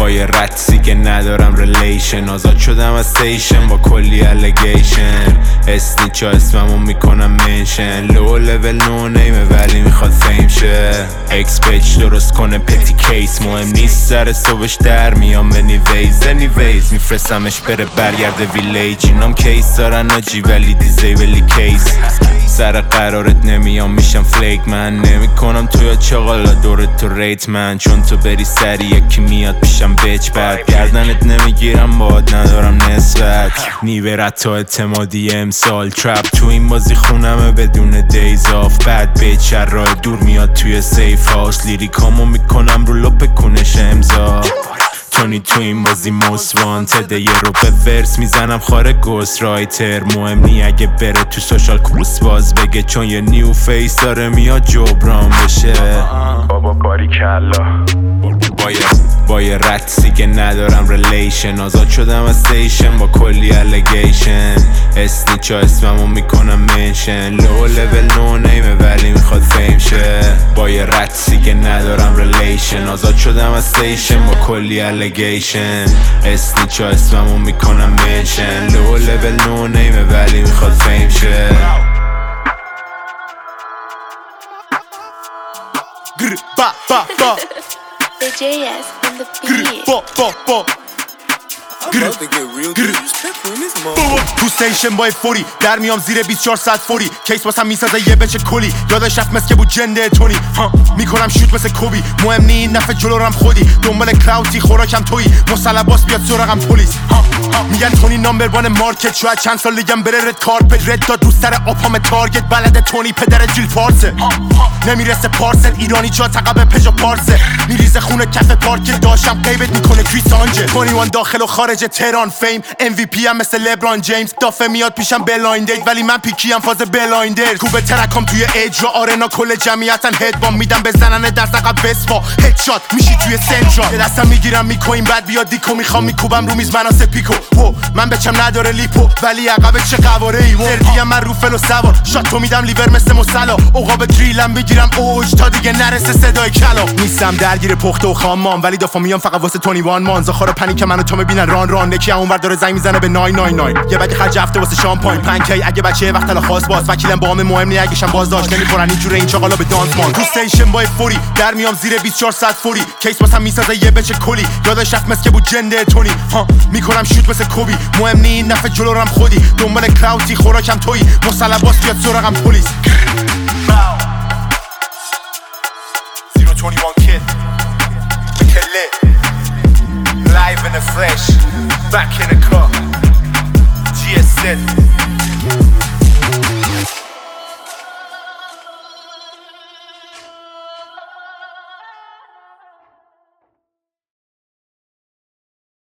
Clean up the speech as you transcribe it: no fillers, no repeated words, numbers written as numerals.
با یه ردسی که ندارم ریلیشن. آزاد شدم از ستیشن با کلی الیگیشن. اسنیچا اسممو میکنم منشن. لو لول نو نیمه ولی میخواد فیم شه. اکس پیج درست کنه پتی کیس. مهم نیست سر صبحش در میام انیویز میفرستمش بره برگرده ویلیج. اینام کیس دارن آجی ولی دیزیبلی کیس. سر قرارت نمیام میشم فلیک. من نمیکنم تو یا چغالا دورت تو ریت من. چون تو بری سری یکی میاد پیشم بچ بد. گردنت نمیگیرم باد ندارم نسبت. نیوه رد تا اعتمادی امسال. ترپ تو این بازی خونمه بدون دیز آف. بد بیچ راه دور میاد توی سیف هاوس. لیریکامو میکنم رو لپ کنش امضا. تونی تو این بازی موست وانتده. یه رو به ورس میزنم خاره گوست رایتر. مهم نی اگه بره تو سوشال کوس باز بگه. چون یه نیو فیس داره میاد جبران بشه. بابا باریکلا با یه ردسی که ندارم ریلیشن. آزاد شدم از ستیشن با کلی الیگیشن. اسنیچا اسممو میکنم منشن. لو لول نو نیمه ولی میخواد فیم شه. با یه ردسی که ندارم ریلیشن. آزاد شدم از ستیشن با کلی الیگیشن. اسنیچا اسممو میکنم منشن. لو لول نو نیمه ولی میخواد فیم شه. گر با با با The JS on the beat. با تو ستیشن با فوری در میام زیر 24 ساعت فوری. کیس واسم میسازه یه بچه کلی. یادش رفت مثل که بود جنده تونی. میکنم شوت مثل کوبی. مهم نی این دفعه جلورم خودی. دنبال کراوتی خوراکم تویی. مسلباس بیاد سراغم پلیس. میگن تونی نامبر وان مارکت. شاید چند سال دیگم بره رد کارپت. رد داد رو سر آپام تارگت. بلده تونی پدر جیل فارسه. نمیرسه پارست ایرانی جا تقب پژو پارسه. میریزه خونه کف پارک. داشتم غیبت میکنه کریسانجه. 21 داخل و خارج تهران فیم. MVP هم مثل لبران جیمز. دافه میاد پیشم بلایند دیت ولی من پیکی ام فاز بلایندر. کوبه ترکام توی اجرا آرنا کل جمعیتن هدبام میدم بزنن در عقب بسپا. هدشات میشی توی سنترال. دستم میگیرم میکوین بعد بیاد دیکو. میخوام میکوبم رو میز مناسه پیکو. من بچم نداره لیپو ولی عقب چه قواره ای. سردیم من رو فلو سوار. شات تو میدم لیور مثل مسلا. عقاب دریلم بگیرم اوج تا دیگه نرسه صدای کلا. نیستم درگیر پخته و خامام ولی دافا میام فقط واسه 21 مان. زخارا پنیک منو تو میبینن ران نکی اونور داره زنگ میزنه به 999. یه بگ خرج هفته واسه شامپاین پنکی. اگه بچه وقت الا خاص باز وکیلم با هم مهم نی. اگهشم بازداشت نمیکنن اینجوره این چاقالا به دانس مان. تو ستیشن با فوری در میام زیر 24 ساعت فوری. کیس واسم میسازه یه بچه کلی. یادش رفت مثل که بود جنده تونی. میکنم شوت مثل کوبی. مهم نی این دفعه جلورم خودی. دنبال کراوتی خوراکم تویی. مسلباس بیاد سراغم پلیس. 021 kid live in the flesh back in the